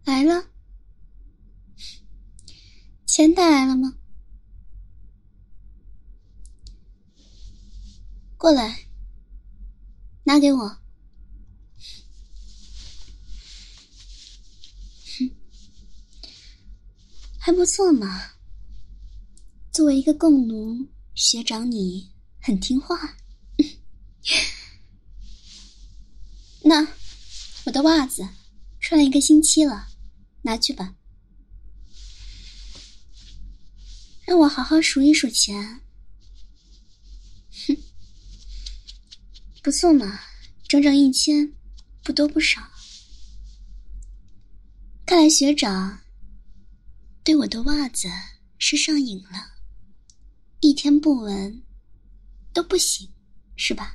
来了？钱带来了吗？过来，拿给我。还不错嘛。作为一个共奴，学长你很听话。那我的袜子穿了1个星期了，拿去吧。让我好好数一数钱。不错嘛，整整1000，不多不少。看来学长对我的袜子是上瘾了，1天不闻都不行，是吧？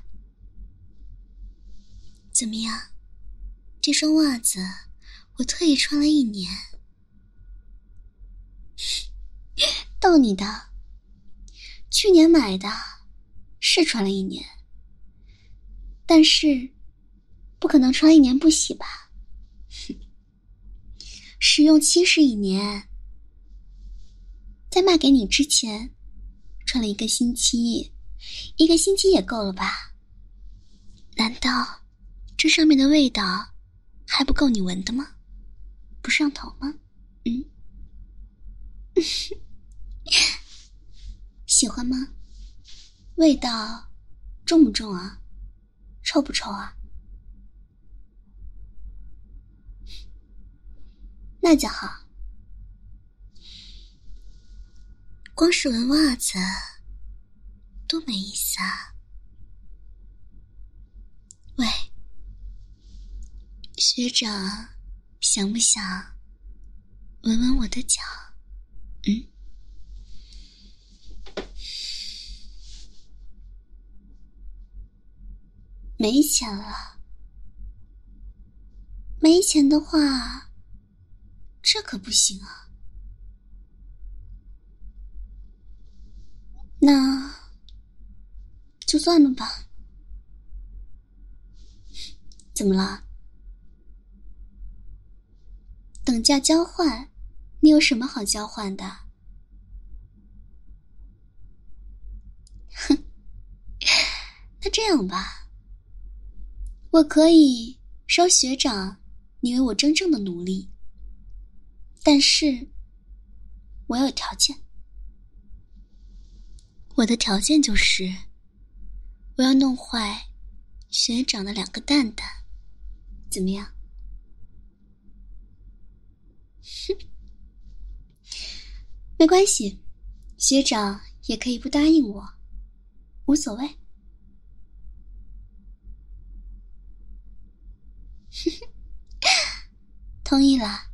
怎么样，这双袜子我特意穿了1年。逗你的，去年买的，是穿了1年，但是不可能穿1年不洗吧？使用期是1年，在卖给你之前穿了1个星期，1个星期也够了吧？难道这上面的味道还不够你闻的吗？不上头吗？喜欢吗？味道重不重啊？臭不臭啊？那就好。光是闻袜子多没意思啊。喂，学长，想不想闻闻我的脚？没钱了。没钱的话，这可不行啊。那就算了吧。怎么了？等价交换，你有什么好交换的？哼，那这样吧，我可以收学长你为我真正的奴隶，但是我有条件。我的条件就是我要弄坏学长的2个蛋蛋，怎么样？没关系，学长也可以不答应我，无所谓。同意了。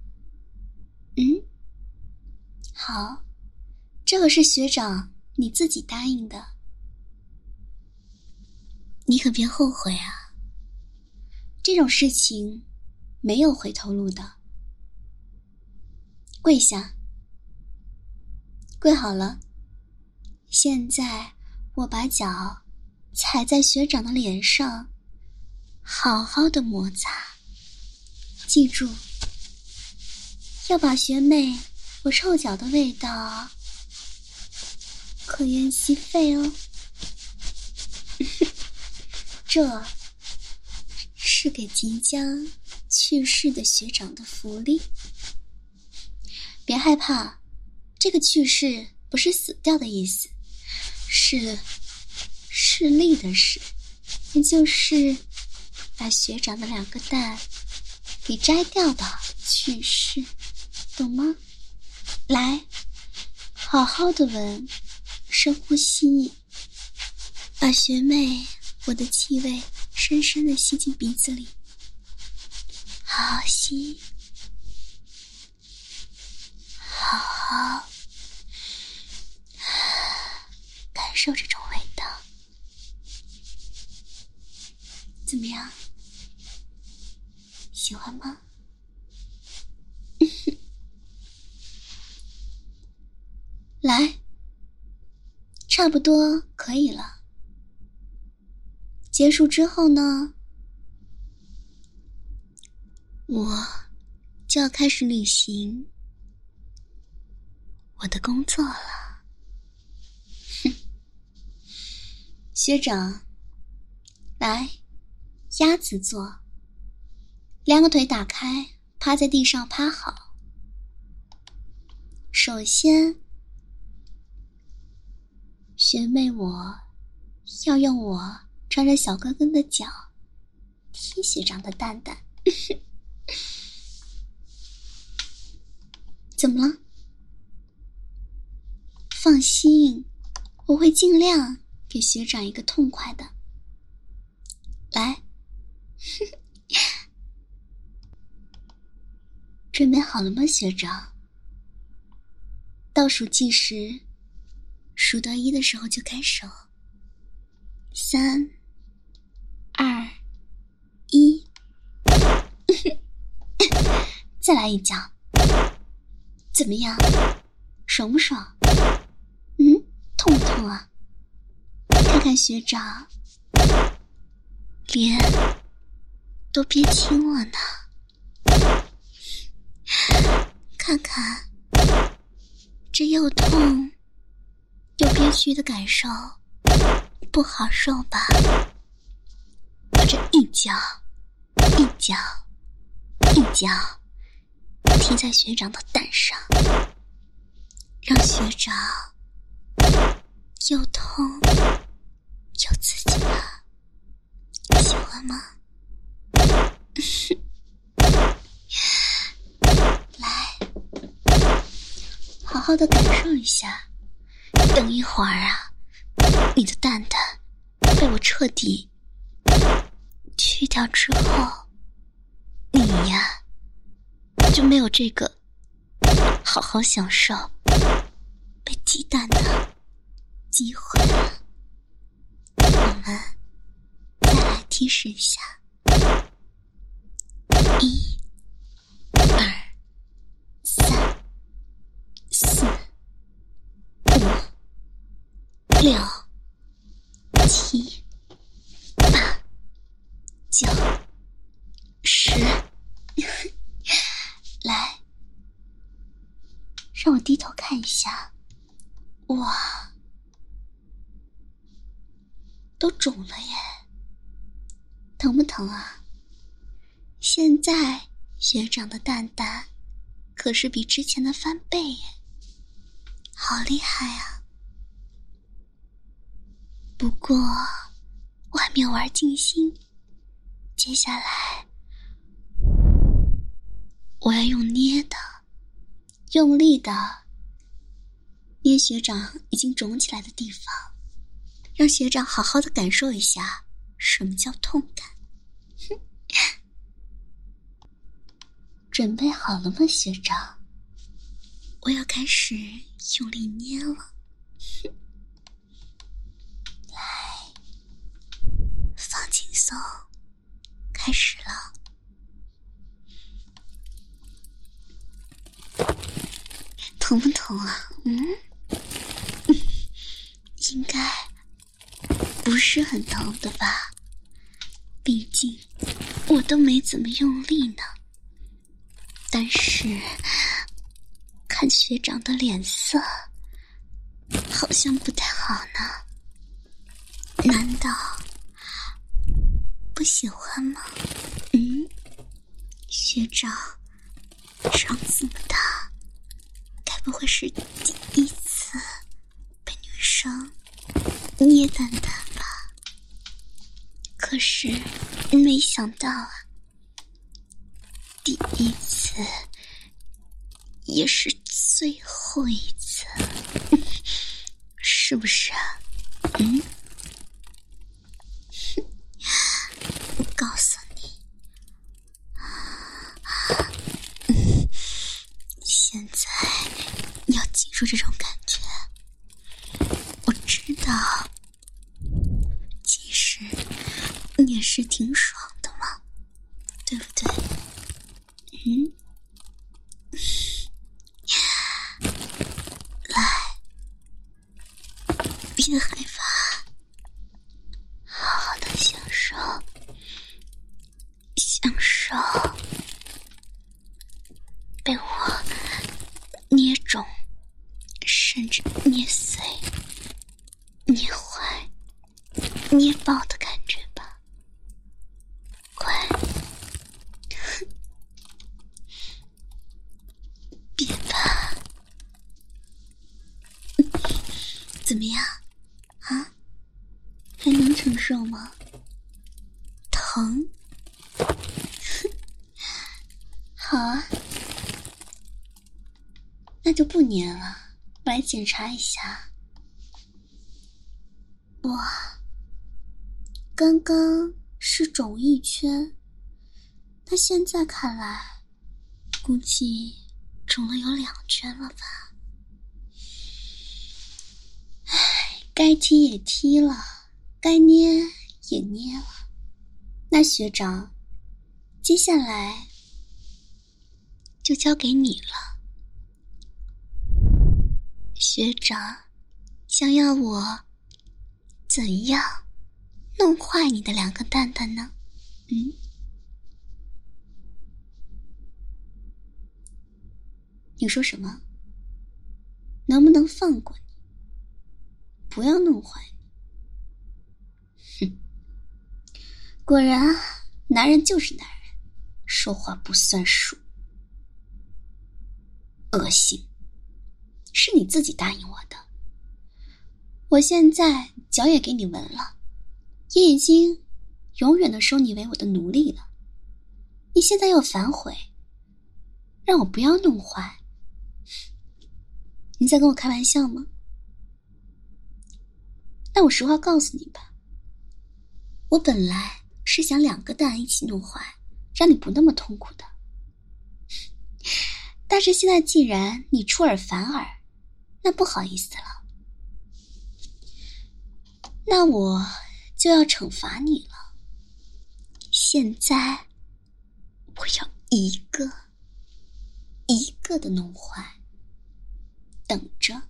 好，这可是学长你自己答应的，你可别后悔啊。这种事情没有回头路的。跪下。跪好了。现在我把脚踩在学长的脸上，好好的摩擦。记住，要把学妹我臭脚的味道可愿吸肺哦。这是给即将去世的学长的福利。别害怕，这个去世不是死掉的意思，是势利的事，也就是把学长的2个蛋给摘掉的去世，懂吗？来，好好的闻，深呼吸，把学妹我的气味深深的吸进鼻子里，好好吸，好好感受这种味道。怎么样？喜欢吗？来，差不多可以了。结束之后呢，我就要开始履行我的工作了。学长，来，鸭子坐，两个腿打开，趴在地上趴好。首先，学妹我要用我穿着小跟跟的脚踢学长的蛋蛋。怎么了？放心，我会尽量给学长一个痛快的。来，准备好了吗，学长？倒数计时，数到1的时候就开手。3、2、1，再来一脚。怎么样？爽不爽？痛不痛啊？看看学长，脸都憋青了呢。看看这又痛又憋屈的感受，不好受吧？我这一脚一脚一脚踢在学长的蛋上，让学长又痛又刺激吧，喜欢吗？来，好好的感受一下。等一会儿啊，你的蛋蛋被我彻底去掉之后，你呀就没有这个好好享受被踢蛋的机会了。我们再来提示一下，1、2、3、4、5、6、7、8、9、10。来，让我低头看一下。哇，都肿了耶！疼不疼啊？现在学长的蛋蛋可是比之前的翻倍耶，好厉害啊！不过我还没有玩尽兴，接下来我要用捏的，用力的捏学长已经肿起来的地方，让学长好好的感受一下什么叫痛感。准备好了吗，学长？我要开始用力捏了。来，放轻松，开始了。疼不疼啊？应该不是很疼的吧？毕竟我都没怎么用力呢。但是看学长的脸色好像不太好呢，难道不喜欢吗？学长长这么大，该不会是第一次被女生捏蛋蛋吧？可是没想到啊，第一次也是最后一次，是不是啊？我告诉你，现在你要记住这种感觉。我知道，其实你也是挺爽的嘛，对不对？来，别害怕，好好的享受捏爆的感觉吧？快，别怕。怎么样？啊？还能承受吗？疼？好啊，那就不捏了，我来检查一下。哇，刚刚是肿一圈，那现在看来估计肿了有2圈了吧。唉，该踢也踢了，该捏也捏了。那学长，接下来就交给你了。学长，想要我怎样弄坏你的2个蛋蛋呢？你说什么？能不能放过你？不要弄坏你。哼，果然啊，男人就是男人，说话不算数。恶心，是你自己答应我的。我现在脚也给你纹了，也已经永远的收你为我的奴隶了。你现在又反悔，让我不要弄坏，你在跟我开玩笑吗？那我实话告诉你吧，我本来是想2个蛋一起弄坏，让你不那么痛苦的。但是现在既然你出尔反尔，那不好意思了，那我就要惩罚你了。现在我要一个一个的弄坏，等着，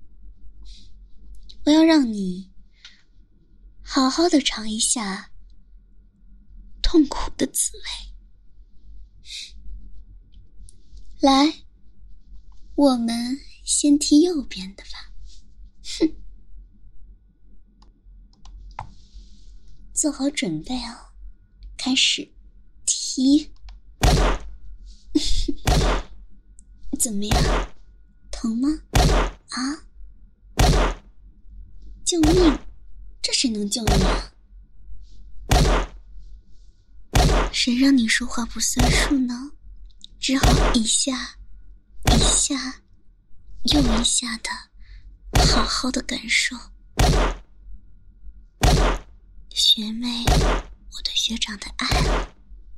我要让你好好的尝一下痛苦的滋味。来，我们先踢右边的吧。哼，做好准备哦，开始踢。怎么样？疼吗？啊？救命！这谁能救你啊？谁让你说话不算数呢？只好一下一下又一下的好好的感受。学妹，我对学长的爱了。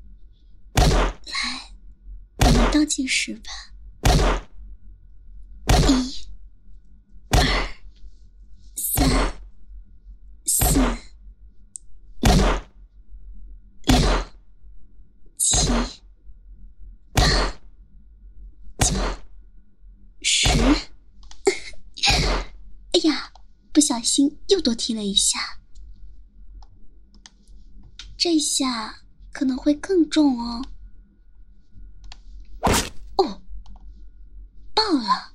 来，我们倒计时吧。1、2、3、4、5、6、7、8、9、10。哎呀，不小心又多踢了一下，这下可能会更重哦。哦，爆了！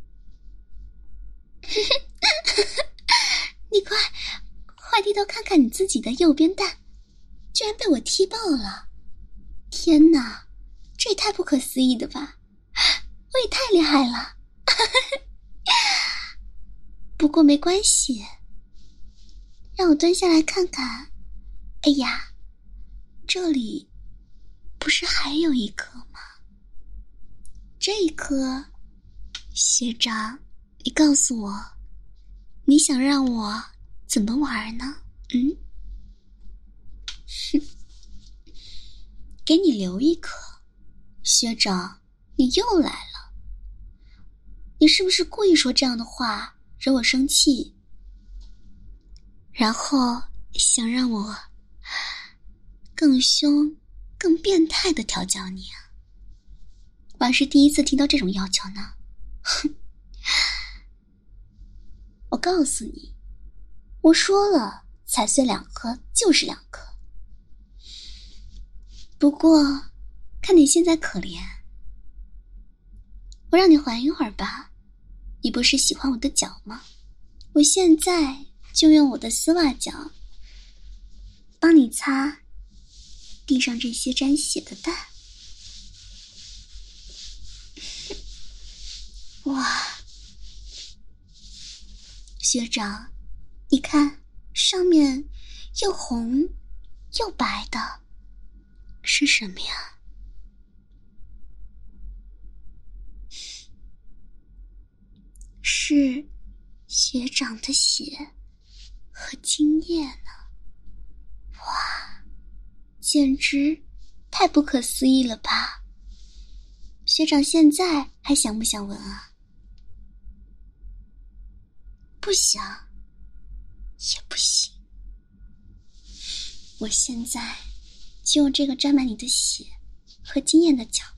你快低头看看你自己的右边蛋，居然被我踢爆了！天哪，这也太不可思议的吧！我也太厉害了。不过没关系，让我蹲下来看看。哎呀，这里不是还有一颗吗？这一颗，学长，你告诉我，你想让我怎么玩呢？给你留一颗。学长，你又来了。你是不是故意说这样的话惹我生气，然后想让我更凶更变态的调教你啊？我还是第一次听到这种要求呢。我告诉你，我说了，踩碎2颗就是2颗。不过看你现在可怜，我让你缓一会儿吧。你不是喜欢我的脚吗？我现在就用我的丝袜脚帮你擦地上这些沾血的蛋。哇，学长，你看上面又红又白的，是什么呀？是学长的血和精液呢。哇，简直太不可思议了吧！学长现在还想不想闻啊？不想也不行，我现在就用这个沾满你的血和精液的脚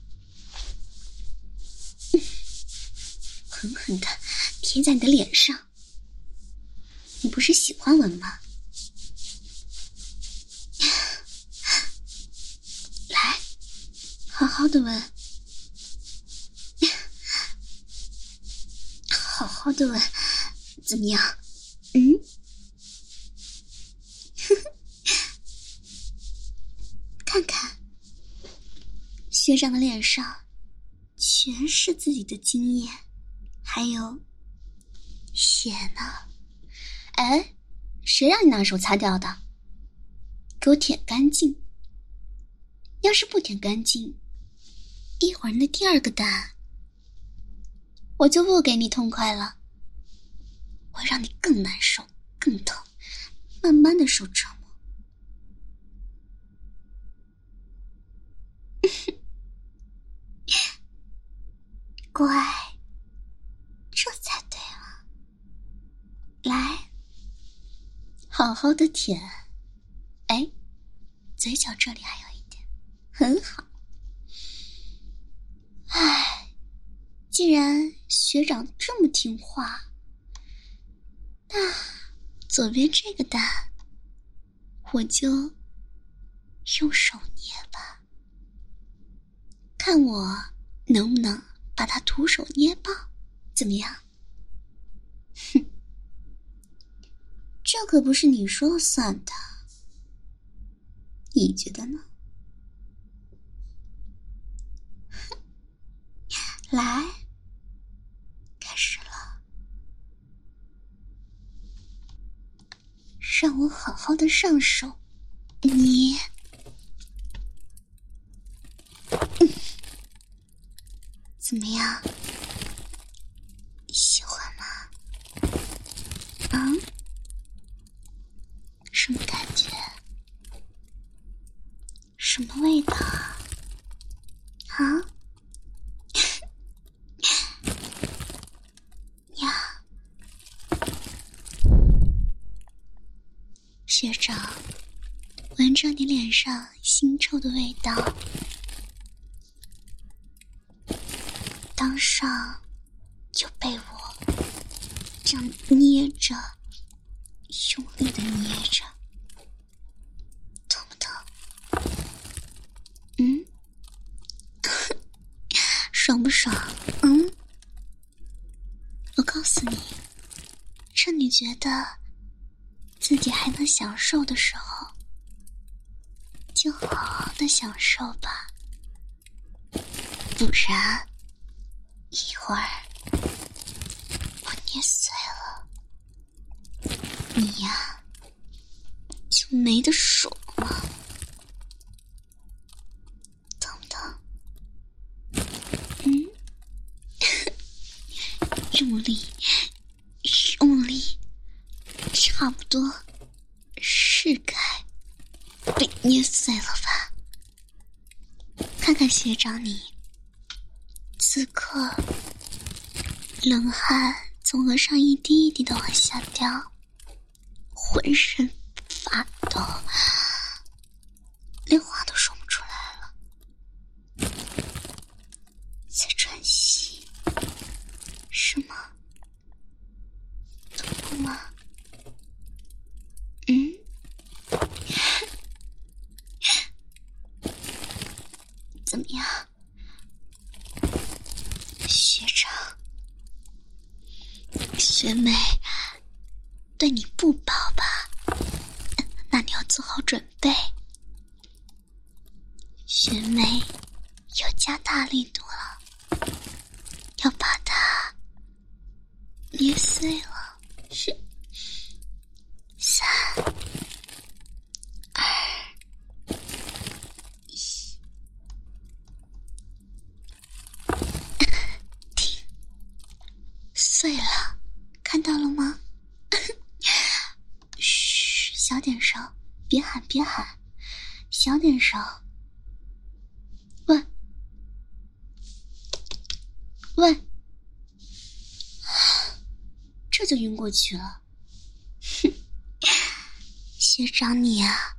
狠狠地贴在你的脸上，你不是喜欢闻吗？来，好好的闻，好好的闻，怎么样？看看，学长的脸上全是自己的精液，还有血呢。哎，谁让你拿手擦掉的？给我舔干净！要是不舔干净，一会儿那第二个蛋我就不给你痛快了，我让你更难受更疼，慢慢的受折磨。乖，这才对了。来，好好的舔。哎，嘴角这里还有一点，很好。唉，既然学长这么听话，那左边这个蛋我就用手捏吧，看我能不能把它徒手捏爆，怎么样？哼，这可不是你说了算的，你觉得呢？哼，来，开始了，让我好好的上手捏。怎么样？喜欢吗？什么感觉？什么味道啊？呀，学长，闻着你脸上腥臭的味道，当上就被我这样捏着，用力的捏着，疼不疼？爽不爽？我告诉你，趁你觉得自己还能享受的时候，就好好的享受吧，不然一会儿我捏碎了，你呀就没得爽了，疼不疼？用力，用力，差不多是该被捏碎了吧？看看学长你，此刻冷汗从额上一滴一滴的往下掉，浑身发抖，连话都说不出来了，在喘息。是吗？痛不吗？怎么样？学长，学妹对你不薄吧？那你要做好准备。学妹又加大力度了，要把它捏碎了。是3、2、1，停，碎了，看到了吗？嘘，小点声，别喊别喊，小点声。喂喂，这就晕过去了。哼，学长你啊，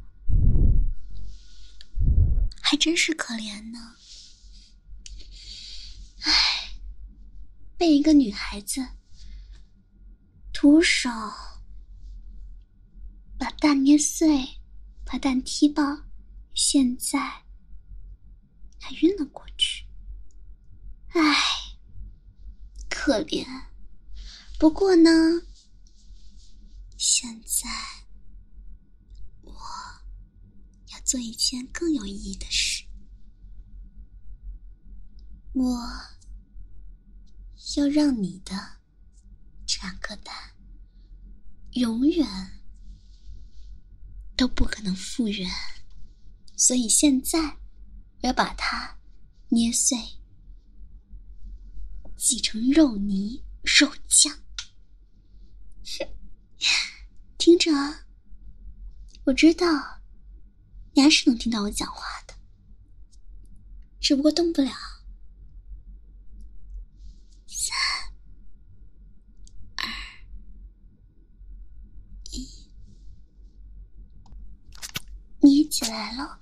还真是可怜呢。唉，被一个女孩子徒手把蛋捏碎，把蛋踢爆，现在还晕了过去。唉，可怜。不过呢，现在我要做一件更有意义的事。我要让你的这2颗蛋永远都不可能复原，所以现在我要把它捏碎，挤成肉泥、肉酱。听着啊，我知道你还是能听到我讲话的，只不过动不了。3、2、1，捏起来了。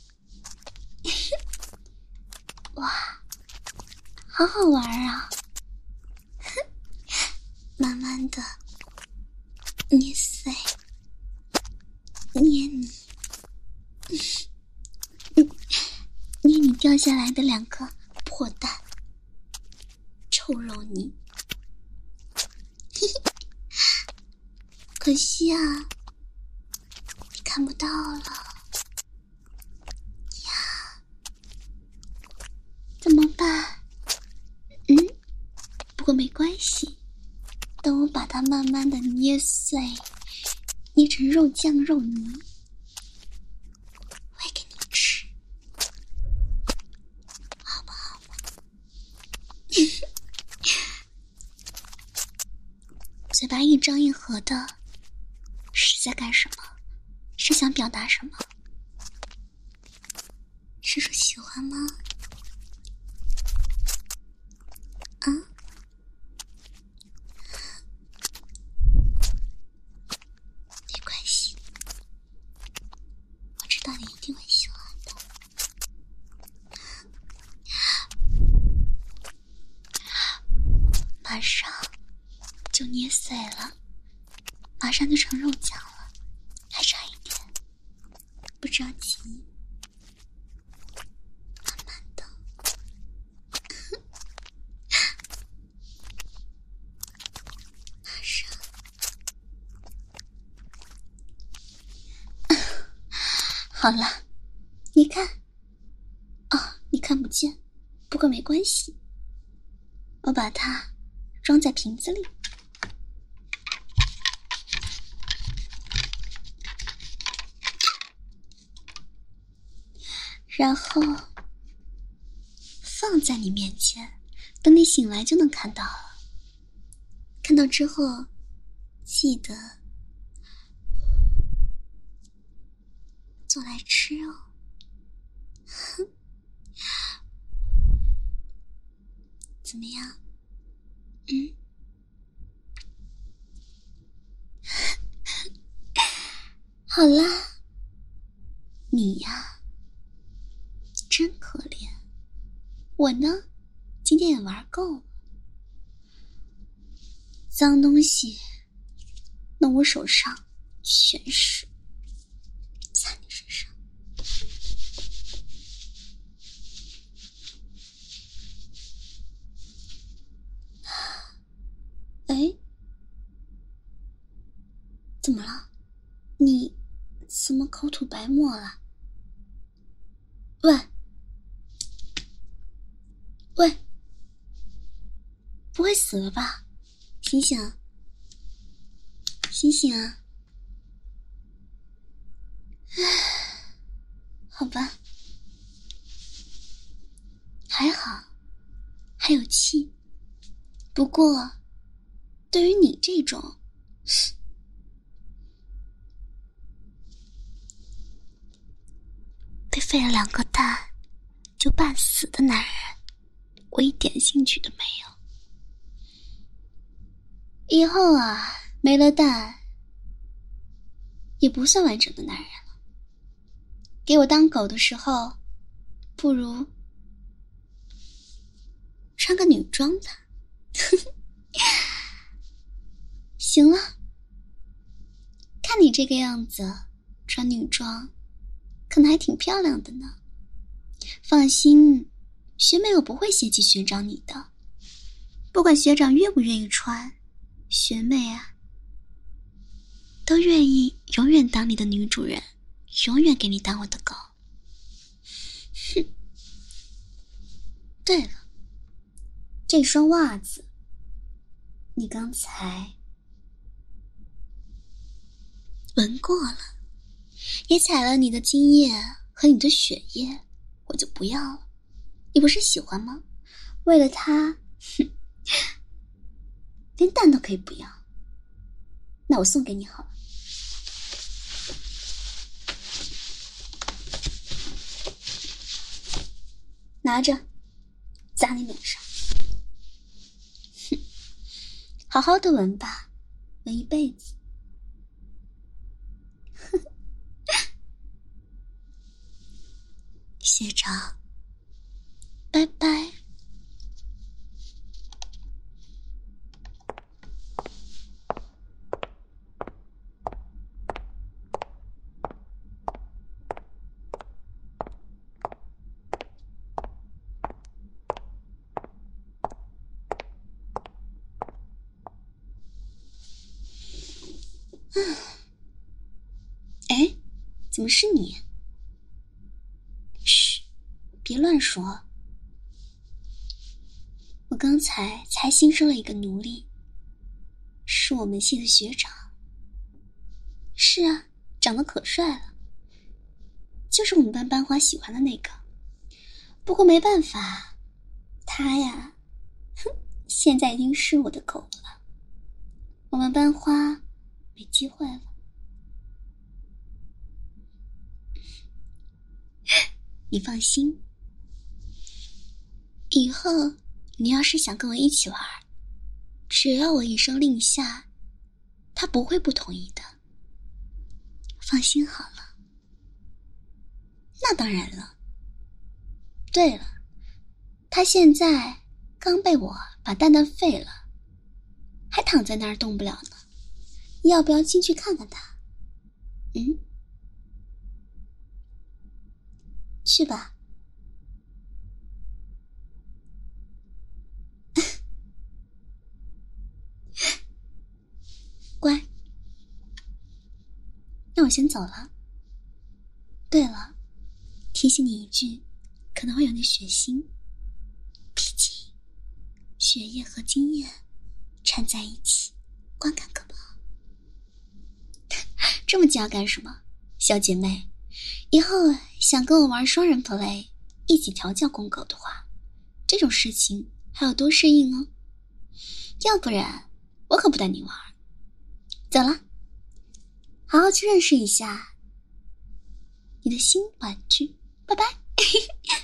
哇，好好玩啊！慢慢的捏碎，捏你，捏你掉下来的2颗破蛋，臭肉泥。可惜啊，你看不到了呀，怎么办？不过没关系，等我把它慢慢的捏碎，捏成肉酱肉泥，我会给你吃，好不好？嘴巴一张一合的，是在干什么？是想表达什么？是说喜欢吗？啊？没关系，我知道你一定会喜欢的。马上就捏碎了，马上就成肉酱了，还差一点，不着急，慢慢的。马上。好了，你看，哦，你看不见，不过没关系，我把它装在瓶子里。然后放在你面前，等你醒来就能看到了。看到之后，记得做来吃哦。怎么样？好啦，你呀，真可怜。我呢，今天也玩够了。脏东西弄我手上全是，擦你身上。哎，怎么了？你怎么口吐白沫了。喂，不会死了吧？醒醒啊，醒醒啊！唉，好吧，还好，还有气。不过，对于你这种……被废了2个蛋就半死的男人，我一点兴趣都没有。以后啊，没了蛋也不算完整的男人了。给我当狗的时候，不如穿个女装吧。行了，看你这个样子，穿女装可能还挺漂亮的呢。放心，学妹我不会嫌弃学长你的，不管学长愿不愿意穿，学妹啊都愿意永远当你的女主人，永远给你当我的狗。哼。对了，这双袜子你刚才闻过了，也踩了你的精液和你的血液，我就不要了。你不是喜欢吗？为了它，哼，连蛋都可以不要。那我送给你好了。拿着，砸你脸上。哼，好好的闻吧，闻一辈子。学长，拜拜。哎，怎么是你？嘘，别乱说。我刚才新收了一个奴隶，是我们系的学长。是啊，长得可帅了，就是我们班班花喜欢的那个。不过没办法，他呀，哼，现在已经是我的狗了，我们班花没机会了。你放心，以后你要是想跟我一起玩，只要我一声令下，他不会不同意的。放心好了。那当然了。对了，他现在刚被我把蛋蛋废了，还躺在那儿动不了呢。要不要进去看看他？去吧。乖，那我先走了。对了，提醒你一句，可能会有点血腥，毕竟血液和精液掺在一起，观感可不好。这么急要干什么？小姐妹，以后想跟我玩双人 play， 一起调教公狗的话，这种事情还要多适应哦。要不然我可不带你玩。走了，好好去认识一下你的新玩具，拜拜。